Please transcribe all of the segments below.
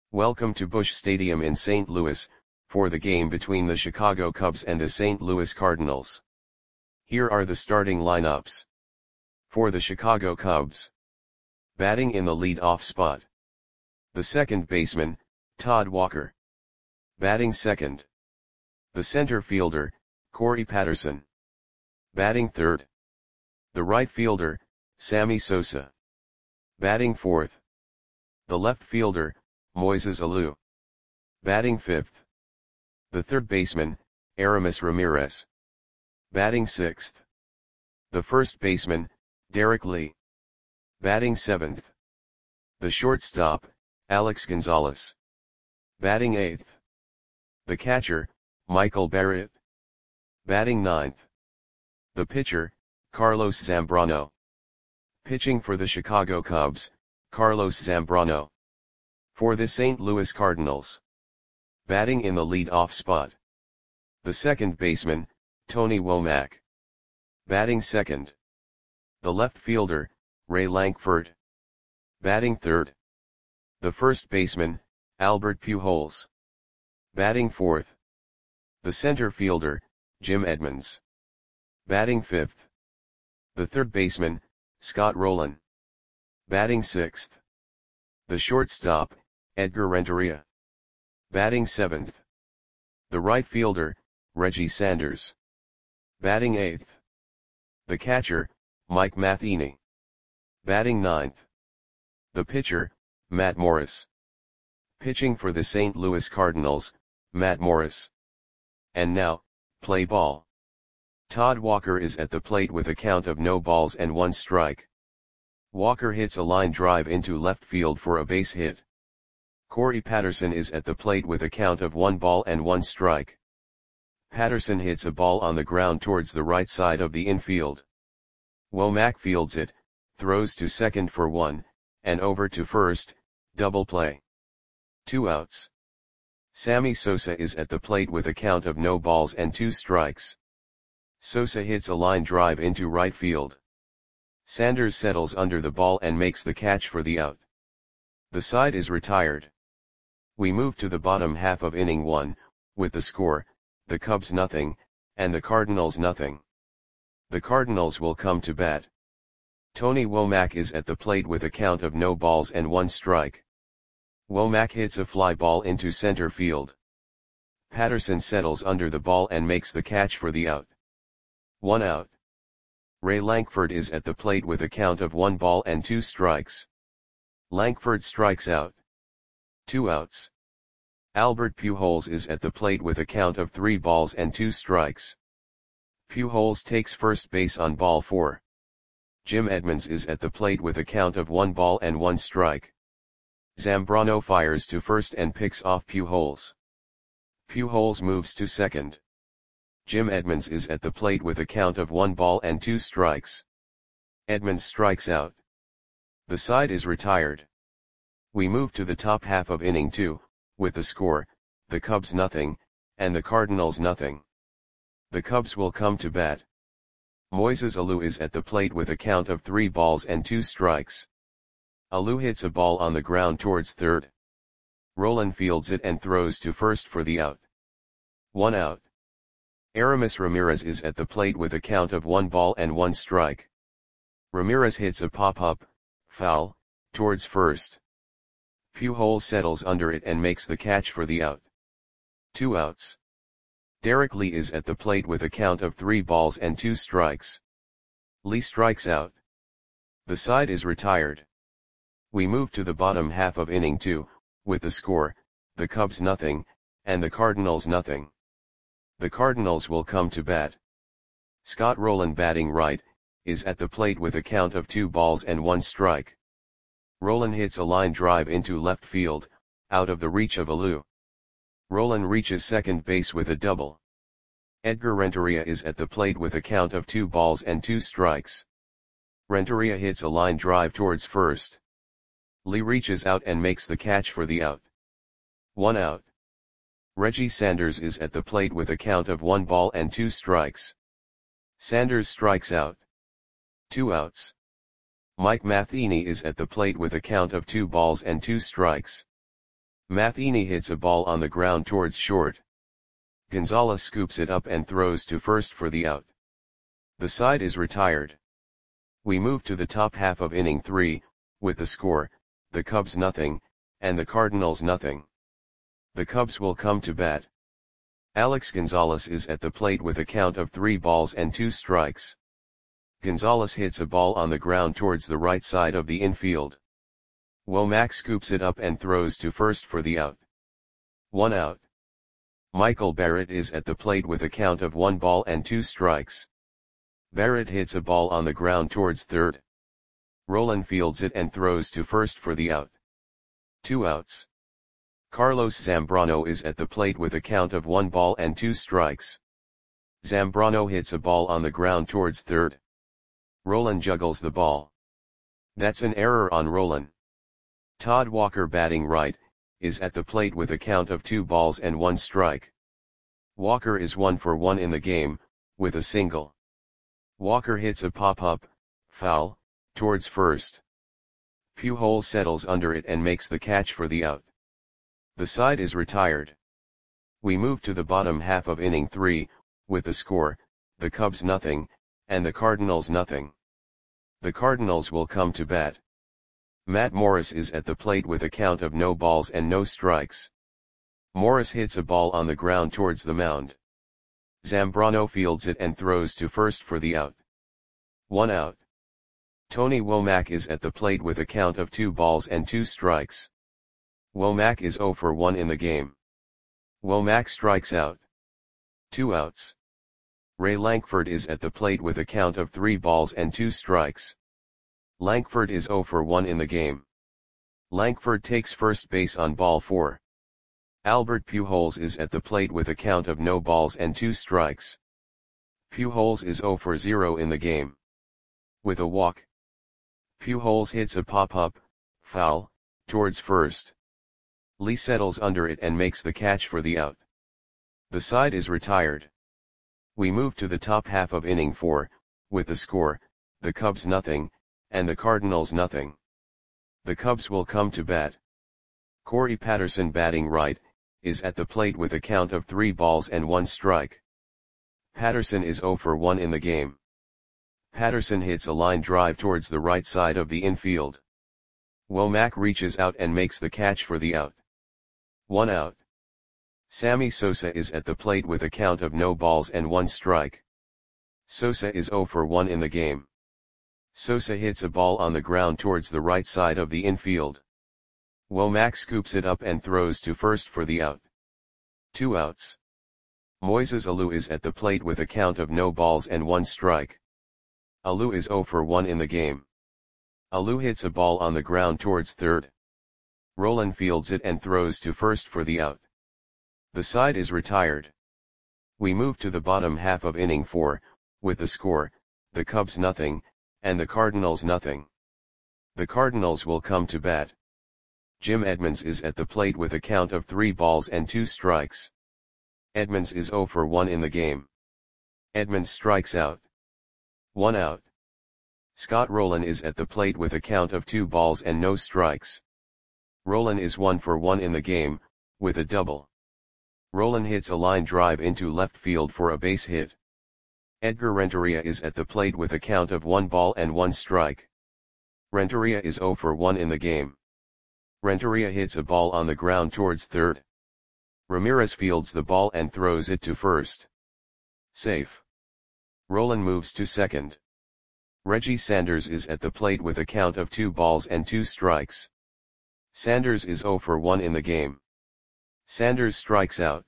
Welcome to Busch Stadium in St. Louis, for the game between the Chicago Cubs and the St. Louis Cardinals. Here are the starting lineups. For the Chicago Cubs. Batting in the lead-off spot. The second baseman, Todd Walker. Batting second. The center fielder, Corey Patterson. Batting third. The right fielder, Sammy Sosa. Batting fourth. The left fielder, Moises Alou. Batting fifth. The third baseman, Aramis Ramirez. Batting sixth. The first baseman, Derek Lee. Batting seventh. The shortstop, Alex Gonzalez. Batting eighth. The catcher, Michael Barrett. Batting ninth. The pitcher, Carlos Zambrano. Pitching for the Chicago Cubs, Carlos Zambrano. For the St. Louis Cardinals. Batting in the lead-off spot. The second baseman, Tony Womack. Batting second. The left fielder, Ray Lankford. Batting third. The first baseman, Albert Pujols. Batting fourth. The center fielder, Jim Edmonds. Batting fifth. The third baseman, Scott Rolen. Batting sixth. The shortstop, Edgar Renteria. Batting seventh. The right fielder, Reggie Sanders. Batting eighth. The catcher, Mike Matheny. Batting ninth. The pitcher, Matt Morris. Pitching for the St. Louis Cardinals, Matt Morris. And now, play ball. Todd Walker is at the plate with a count of no balls and one strike. Walker hits a line drive into left field for a base hit. Corey Patterson is at the plate with a count of 1 ball and 1 strike. Patterson hits a ball on the ground towards the right side of the infield. Womack fields it, throws to second for 1, and over to first, double play. 2 outs. Sammy Sosa is at the plate with a count of no balls and 2 strikes. Sosa hits a line drive into right field. Sanders settles under the ball and makes the catch for the out. The side is retired. We move to the bottom half of inning 1, with the score, the Cubs nothing, and the Cardinals nothing. The Cardinals will come to bat. Tony Womack is at the plate with a count of no balls and 1 strike. Womack hits a fly ball into center field. Patterson settles under the ball and makes the catch for the out. 1 out. Ray Lankford is at the plate with a count of 1 ball and 2 strikes. Lankford strikes out. 2 outs. Albert Pujols is at the plate with a count of 3 balls and 2 strikes. Pujols takes first base on ball 4. Jim Edmonds is at the plate with a count of 1 ball and 1 strike. Zambrano fires to first and picks off Pujols. Pujols moves to second. Jim Edmonds is at the plate with a count of 1 ball and 2 strikes. Edmonds strikes out. The side is retired. We move to the top half of inning 2, with the score, the Cubs nothing, and the Cardinals nothing. The Cubs will come to bat. Moises Alou is at the plate with a count of 3 balls and 2 strikes. Alou hits a ball on the ground towards third. Rolen fields it and throws to first for the out. 1 out. Aramis Ramirez is at the plate with a count of 1 ball and 1 strike. Ramirez hits a pop-up, foul, towards first. Pujols settles under it and makes the catch for the out. 2 outs. Derek Lee is at the plate with a count of 3 balls and 2 strikes. Lee strikes out. The side is retired. We move to the bottom half of inning 2, with the score, the Cubs nothing, and the Cardinals nothing. The Cardinals will come to bat. Scott Rolen batting right, is at the plate with a count of 2 balls and 1 strike. Rolen hits a line drive into left field, out of the reach of Alou. Rolen reaches second base with a double. Edgar Renteria is at the plate with a count of 2 balls and 2 strikes. Renteria hits a line drive towards first. Lee reaches out and makes the catch for the out. 1 out. Reggie Sanders is at the plate with a count of 1 ball and 2 strikes. Sanders strikes out. 2 outs. Mike Matheny is at the plate with a count of 2 balls and 2 strikes. Matheny hits a ball on the ground towards short. Gonzalez scoops it up and throws to first for the out. The side is retired. We move to the top half of inning 3, with the score, the Cubs nothing, and the Cardinals nothing. The Cubs will come to bat. Alex Gonzalez is at the plate with a count of 3 balls and 2 strikes. Gonzalez hits a ball on the ground towards the right side of the infield. Womack scoops it up and throws to first for the out. 1 out. Michael Barrett is at the plate with a count of 1 ball and 2 strikes. Barrett hits a ball on the ground towards third. Roland fields it and throws to first for the out. 2 outs. Carlos Zambrano is at the plate with a count of 1 ball and 2 strikes. Zambrano hits a ball on the ground towards third. Roland juggles the ball. That's an error on Roland. Todd Walker, batting right, is at the plate with a count of 2 balls and 1 strike. Walker is 1 for 1 in the game, with a single. Walker hits a pop-up, foul, towards first. Pujols settles under it and makes the catch for the out. The side is retired. We move to the bottom half of inning 3, with the score, the Cubs nothing, and the Cardinals nothing. The Cardinals will come to bat. Matt Morris is at the plate with a count of no balls and no strikes. Morris hits a ball on the ground towards the mound. Zambrano fields it and throws to first for the out. 1 out. Tony Womack is at the plate with a count of 2 balls and 2 strikes. Womack is 0 for 1 in the game. Womack strikes out. 2 outs. Ray Lankford is at the plate with a count of 3 balls and 2 strikes. Lankford is 0 for 1 in the game. Lankford takes first base on ball 4. Albert Pujols is at the plate with a count of no balls and 2 strikes. Pujols is 0 for 0 in the game. With a walk. Pujols hits a pop-up, foul, towards first. Lee settles under it and makes the catch for the out. The side is retired. We move to the top half of inning 4, with the score, the Cubs nothing, and the Cardinals nothing. The Cubs will come to bat. Corey Patterson, batting right, is at the plate with a count of 3 balls and 1 strike. Patterson is 0 for 1 in the game. Patterson hits a line drive towards the right side of the infield. Womack reaches out and makes the catch for the out. 1 out. Sammy Sosa is at the plate with a count of no balls and 1 strike. Sosa is 0 for 1 in the game. Sosa hits a ball on the ground towards the right side of the infield. Womack scoops it up and throws to first for the out. 2 outs. Moises Alou is at the plate with a count of no balls and 1 strike. Alou is 0 for 1 in the game. Alou hits a ball on the ground towards third. Roland fields it and throws to first for the out. The side is retired. We move to the bottom half of inning 4, with the score, the Cubs nothing, and the Cardinals nothing. The Cardinals will come to bat. Jim Edmonds is at the plate with a count of 3 balls and 2 strikes. Edmonds is 0 for 1 in the game. Edmonds strikes out. 1 out. Scott Rolen is at the plate with a count of 2 balls and no strikes. Rolen is 1 for 1 in the game, with a double. Rolen hits a line drive into left field for a base hit. Edgar Renteria is at the plate with a count of 1 ball and 1 strike. Renteria is 0 for 1 in the game. Renteria hits a ball on the ground towards third. Ramirez fields the ball and throws it to first. Safe. Rolen moves to second. Reggie Sanders is at the plate with a count of 2 balls and 2 strikes. Sanders is 0 for 1 in the game. Sanders strikes out.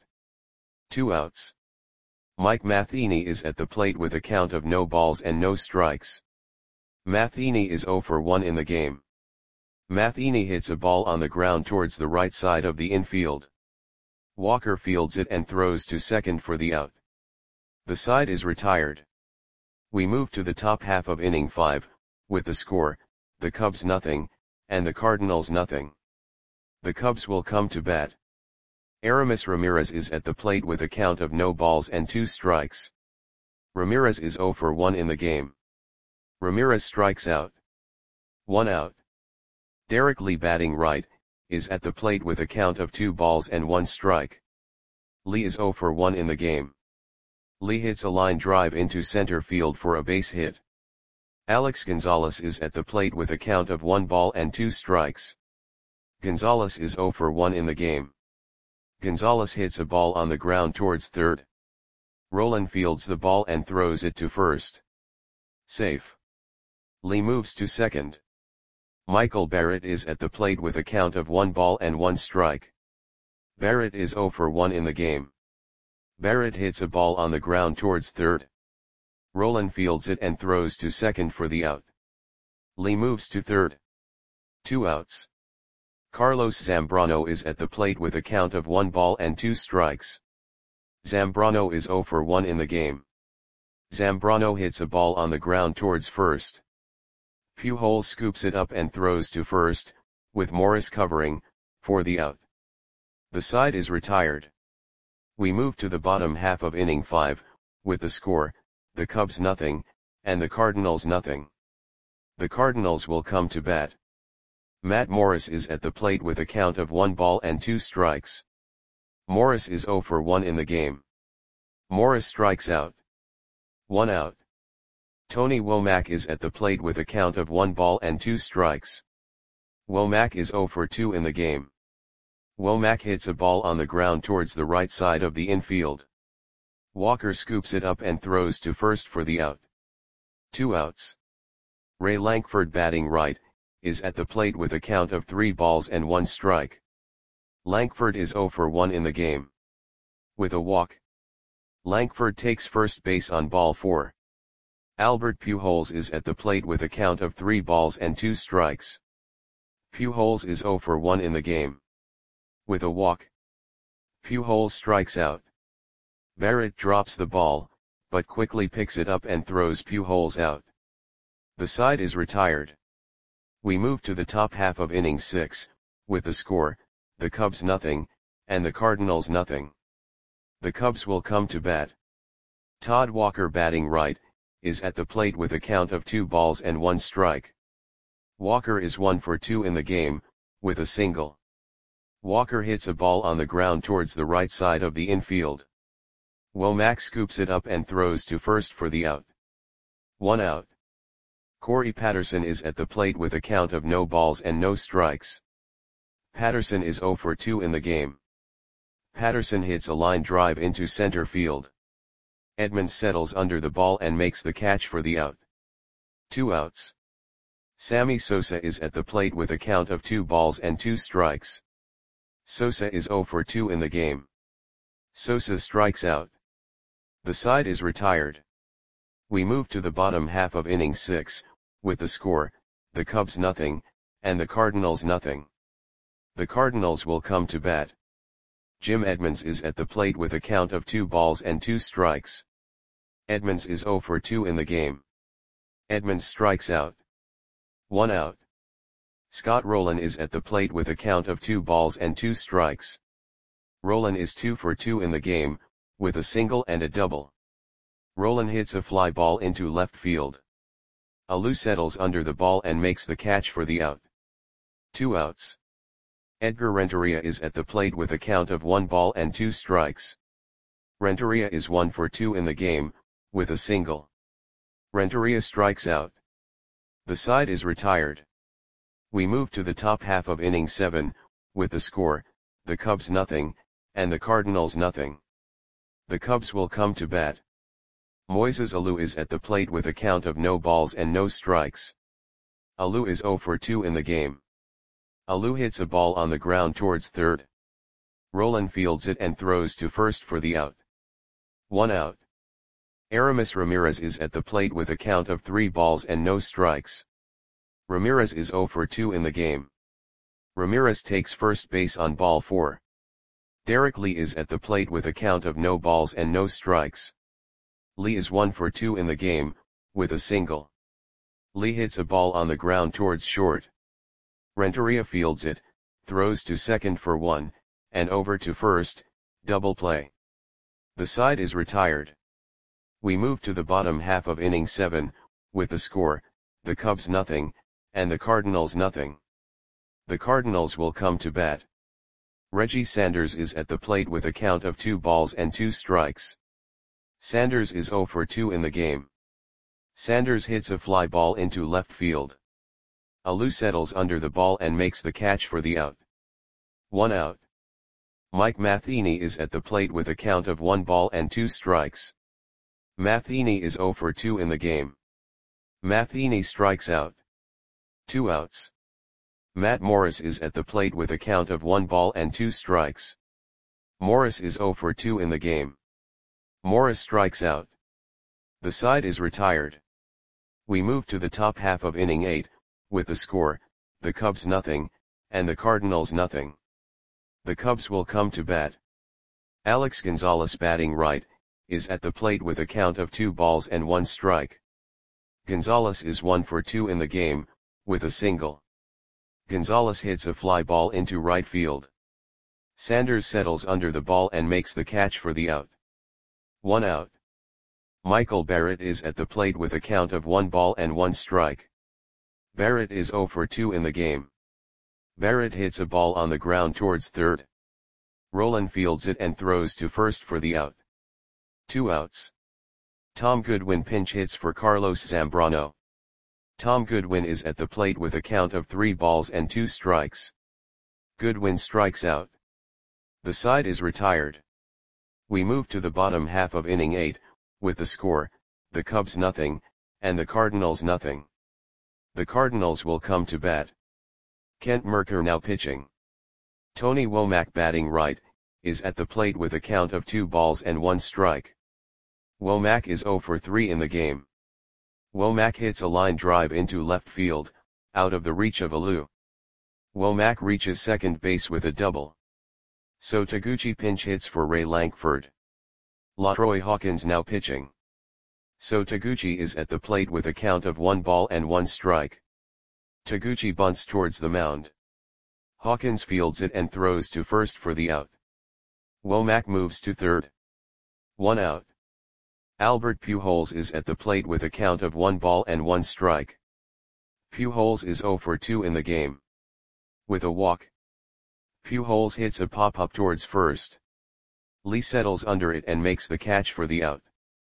2 outs. Mike Matheny is at the plate with a count of no balls and no strikes. Matheny is 0 for 1 in the game. Matheny hits a ball on the ground towards the right side of the infield. Walker fields it and throws to second for the out. The side is retired. We move to the top half of inning 5, with the score, the Cubs nothing, and the Cardinals nothing. The Cubs will come to bat. Aramis Ramirez is at the plate with a count of no balls and 2 strikes. Ramirez is 0 for 1 in the game. Ramirez strikes out. 1 out. Derek Lee, batting right, is at the plate with a count of 2 balls and 1 strike. Lee is 0 for 1 in the game. Lee hits a line drive into center field for a base hit. Alex Gonzalez is at the plate with a count of 1 ball and 2 strikes. Gonzalez is 0 for 1 in the game. Gonzalez hits a ball on the ground towards third. Roland fields the ball and throws it to first. Safe. Lee moves to second. Michael Barrett is at the plate with a count of 1 ball and 1 strike. Barrett is 0 for 1 in the game. Barrett hits a ball on the ground towards third. Roland fields it and throws to second for the out. Lee moves to third. 2 outs. Carlos Zambrano is at the plate with a count of 1 ball and 2 strikes. Zambrano is 0 for 1 in the game. Zambrano hits a ball on the ground towards first. Pujols scoops it up and throws to first, with Morris covering, for the out. The side is retired. We move to the bottom half of inning 5, with the score, the Cubs nothing, and the Cardinals nothing. The Cardinals will come to bat. Matt Morris is at the plate with a count of 1 ball and 2 strikes. Morris is 0 for 1 in the game. Morris strikes out. 1 out. Tony Womack is at the plate with a count of 1 ball and 2 strikes. Womack is 0 for 2 in the game. Womack hits a ball on the ground towards the right side of the infield. Walker scoops it up and throws to first for the out. 2 outs. Ray Lankford, batting right, is at the plate with a count of 3 balls and 1 strike. Lankford is 0 for 1 in the game. With a walk, Lankford takes first base on ball 4. Albert Pujols is at the plate with a count of 3 balls and 2 strikes. Pujols is 0 for 1 in the game. With a walk, Pujols strikes out. Barrett drops the ball, but quickly picks it up and throws Pujols out. The side is retired. We move to the top half of inning 6, with the score, the Cubs nothing, and the Cardinals nothing. The Cubs will come to bat. Todd Walker, batting right, is at the plate with a count of 2 balls and 1 strike. Walker is 1 for 2 in the game, with a single. Walker hits a ball on the ground towards the right side of the infield. Womack scoops it up and throws to first for the out. 1 out. Corey Patterson is at the plate with a count of no balls and no strikes. Patterson is 0 for 2 in the game. Patterson hits a line drive into center field. Edmonds settles under the ball and makes the catch for the out. 2 outs. Sammy Sosa is at the plate with a count of 2 balls and 2 strikes. Sosa is 0 for 2 in the game. Sosa strikes out. The side is retired. We move to the bottom half of inning 6, with the score, the Cubs nothing, and the Cardinals nothing. The Cardinals will come to bat. Jim Edmonds is at the plate with a count of 2 balls and 2 strikes. Edmonds is 0 for 2 in the game. Edmonds strikes out. 1 out. Scott Rolen is at the plate with a count of 2 balls and 2 strikes. Rolen is 2 for 2 in the game, with a single and a double. Rolen hits a fly ball into left field. Alou settles under the ball and makes the catch for the out. 2 outs. Edgar Renteria is at the plate with a count of 1 ball and 2 strikes. Renteria is 1 for 2 in the game, with a single. Renteria strikes out. The side is retired. We move to the top half of inning 7, with the score, the Cubs nothing, and the Cardinals nothing. The Cubs will come to bat. Moises Alou is at the plate with a count of no balls and no strikes. Alou is 0 for 2 in the game. Alou hits a ball on the ground towards third. Rolen fields it and throws to first for the out. 1 out. Aramis Ramirez is at the plate with a count of 3 balls and no strikes. Ramirez is 0 for 2 in the game. Ramirez takes first base on ball 4. Derek Lee is at the plate with a count of no balls and no strikes. Lee is 1 for 2 in the game, with a single. Lee hits a ball on the ground towards short. Renteria fields it, throws to second for 1, and over to first, double play. The side is retired. We move to the bottom half of inning 7, with the score, the Cubs nothing, and the Cardinals nothing. The Cardinals will come to bat. Reggie Sanders is at the plate with a count of 2 balls and 2 strikes. Sanders is 0 for 2 in the game. Sanders hits a fly ball into left field. Alou settles under the ball and makes the catch for the out. 1 out. Mike Matheny is at the plate with a count of 1 ball and 2 strikes. Matheny is 0 for 2 in the game. Matheny strikes out. 2 outs. Matt Morris is at the plate with a count of 1 ball and 2 strikes. Morris is 0 for 2 in the game. Morris strikes out. The side is retired. We move to the top half of inning 8, with the score, the Cubs nothing, and the Cardinals nothing. The Cubs will come to bat. Alex Gonzalez batting right, is at the plate with a count of 2 balls and 1 strike. Gonzalez is 1 for 2 in the game, with a single. Gonzalez hits a fly ball into right field. Sanders settles under the ball and makes the catch for the out. 1 out. Michael Barrett is at the plate with a count of 1 ball and 1 strike. Barrett is 0 for 2 in the game. Barrett hits a ball on the ground towards third. Rolen fields it and throws to first for the out. 2 outs. Tom Goodwin pinch hits for Carlos Zambrano. Tom Goodwin is at the plate with a count of 3 balls and 2 strikes. Goodwin strikes out. The side is retired. We move to the bottom half of inning 8, with the score, the Cubs nothing, and the Cardinals nothing. The Cardinals will come to bat. Kent Mercker now pitching. Tony Womack batting right, is at the plate with a count of 2 balls and 1 strike. Womack is 0 for 3 in the game. Womack hits a line drive into left field, out of the reach of Alou. Womack reaches second base with a double. So Taguchi pinch hits for Ray Lankford. LaTroy Hawkins now pitching. So Taguchi is at the plate with a count of 1 ball and 1 strike. Taguchi bunts towards the mound. Hawkins fields it and throws to first for the out. Womack moves to third. 1 out. Albert Pujols is at the plate with a count of 1 ball and 1 strike. Pujols is 0 for 2 in the game. With a walk, Pujols hits a pop-up towards first. Lee settles under it and makes the catch for the out.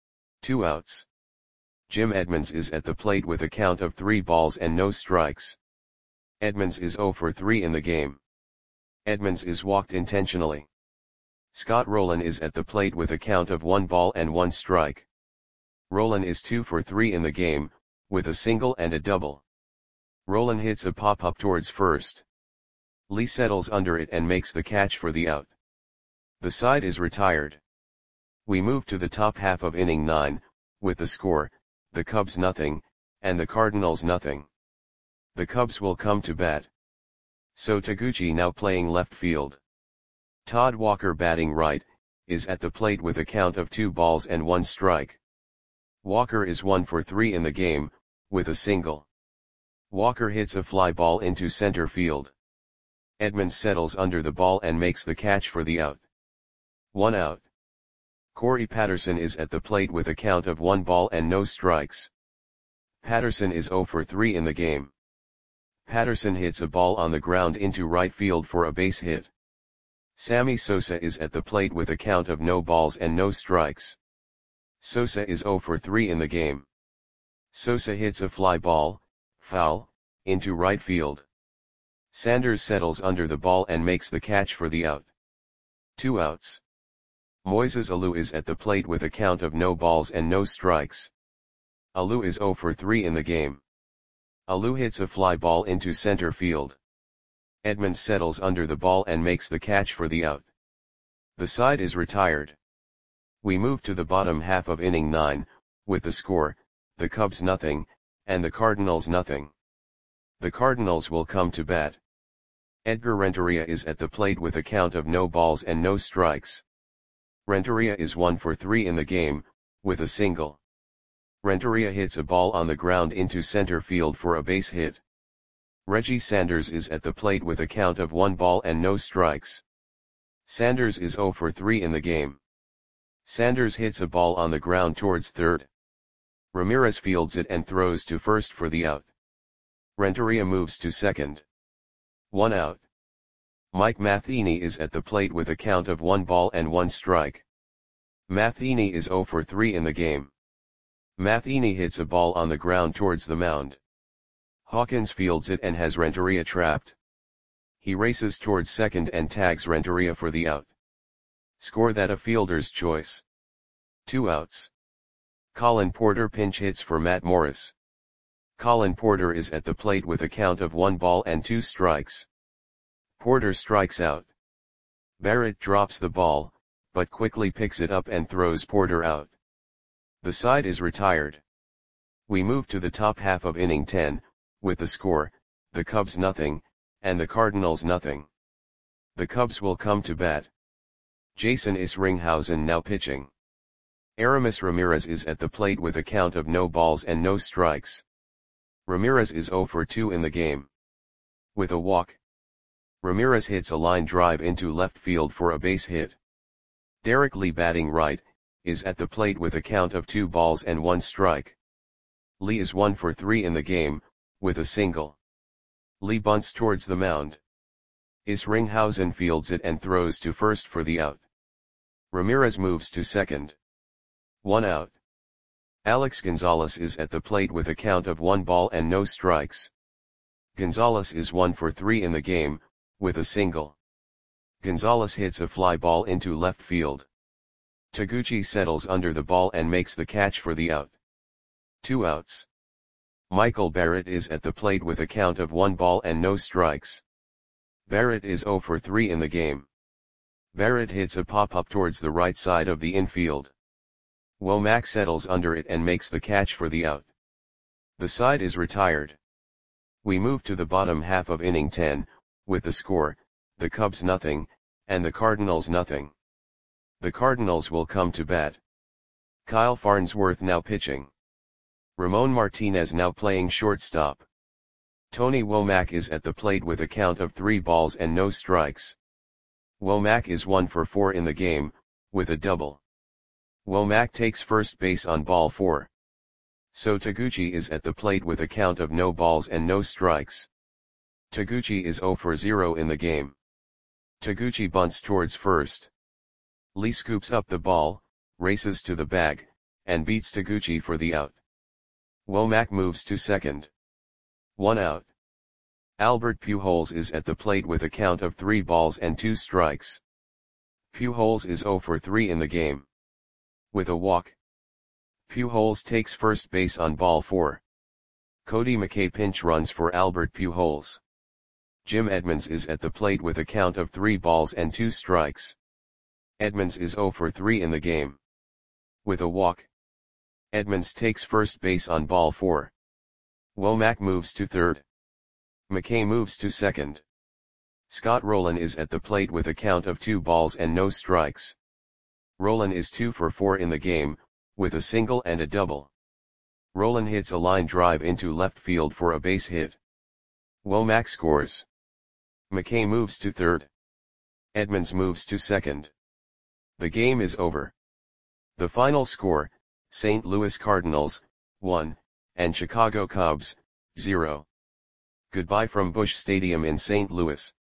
2 outs. Jim Edmonds is at the plate with a count of 3 balls and no strikes. Edmonds is 0 for 3 in the game. Edmonds is walked intentionally. Scott Rolen is at the plate with a count of 1 ball and 1 strike. Rolen is 2 for 3 in the game, with a single and a double. Rolen hits a pop-up towards first. Lee settles under it and makes the catch for the out. The side is retired. We move to the top half of inning 9, with the score, the Cubs nothing, and the Cardinals nothing. The Cubs will come to bat. So Taguchi now playing left field. Todd Walker batting right, is at the plate with a count of 2 balls and 1 strike. Walker is 1 for 3 in the game, with a single. Walker hits a fly ball into center field. Edmonds settles under the ball and makes the catch for the out. 1 out. Corey Patterson is at the plate with a count of 1 ball and no strikes. Patterson is 0 for 3 in the game. Patterson hits a ball on the ground into right field for a base hit. Sammy Sosa is at the plate with a count of no balls and no strikes. Sosa is 0 for 3 in the game. Sosa hits a fly ball, foul, into right field. Sanders settles under the ball and makes the catch for the out. 2 outs. Moises Alou is at the plate with a count of no balls and no strikes. Alou is 0 for 3 in the game. Alou hits a fly ball into center field. Edmonds settles under the ball and makes the catch for the out. The side is retired. We move to the bottom half of inning 9, with the score, the Cubs nothing, and the Cardinals nothing. The Cardinals will come to bat. Edgar Renteria is at the plate with a count of no balls and no strikes. Renteria is 1 for 3 in the game, with a single. Renteria hits a ball on the ground into center field for a base hit. Reggie Sanders is at the plate with a count of 1 ball and no strikes. Sanders is 0 for 3 in the game. Sanders hits a ball on the ground towards third. Ramirez fields it and throws to first for the out. Renteria moves to second. 1 out. Mike Matheny is at the plate with a count of 1 ball and 1 strike. Matheny is 0 for 3 in the game. Matheny hits a ball on the ground towards the mound. Hawkins fields it and has Renteria trapped. He races towards second and tags Renteria for the out. Score that a fielder's choice. 2 outs. Colin Porter pinch hits for Matt Morris. Colin Porter is at the plate with a count of 1 ball and 2 strikes. Porter strikes out. Barrett drops the ball, but quickly picks it up and throws Porter out. The side is retired. We move to the top half of inning 10, with the score, the Cubs nothing, and the Cardinals nothing. The Cubs will come to bat. Jason Isringhausen now pitching. Aramis Ramirez is at the plate with a count of no balls and no strikes. Ramirez is 0 for 2 in the game. With a walk. Ramirez hits a line drive into left field for a base hit. Derek Lee batting right, is at the plate with a count of 2 balls and 1 strike. Lee is 1 for 3 in the game, with a single. Lee bunts towards the mound. Isringhausen fields it and throws to first for the out. Ramirez moves to second. 1 out. Alex Gonzalez is at the plate with a count of 1 ball and no strikes. Gonzalez is 1 for 3 in the game, with a single. Gonzalez hits a fly ball into left field. Taguchi settles under the ball and makes the catch for the out. 2 outs. Michael Barrett is at the plate with a count of 1 ball and no strikes. Barrett is 0 for 3 in the game. Barrett hits a pop-up towards the right side of the infield. Womack settles under it and makes the catch for the out. The side is retired. We move to the bottom half of inning 10, with the score, the Cubs nothing, and the Cardinals nothing. The Cardinals will come to bat. Kyle Farnsworth now pitching. Ramon Martinez now playing shortstop. Tony Womack is at the plate with a count of 3 balls and no strikes. Womack is 1 for 4 in the game, with a double. Womack takes first base on ball 4. So Taguchi is at the plate with a count of no balls and no strikes. Taguchi is 0 for 0 in the game. Taguchi bunts towards first. Lee scoops up the ball, races to the bag, and beats Taguchi for the out. Womack moves to second. 1 out. Albert Pujols is at the plate with a count of 3 balls and 2 strikes. Pujols is 0 for 3 in the game. With a walk. Pujols takes first base on ball 4. Cody McKay pinch runs for Albert Pujols. Jim Edmonds is at the plate with a count of 3 balls and 2 strikes. Edmonds is 0 for 3 in the game. With a walk. Edmonds takes first base on ball 4. Womack moves to third. McKay moves to second. Scott Rowland is at the plate with a count of 2 balls and no strikes. Rowland is 2 for 4 in the game, with a single and a double. Rowland hits a line drive into left field for a base hit. Womack scores. McKay moves to third. Edmonds moves to second. The game is over. The final score, St. Louis Cardinals, 1, and Chicago Cubs, 0. Goodbye from Busch Stadium in St. Louis.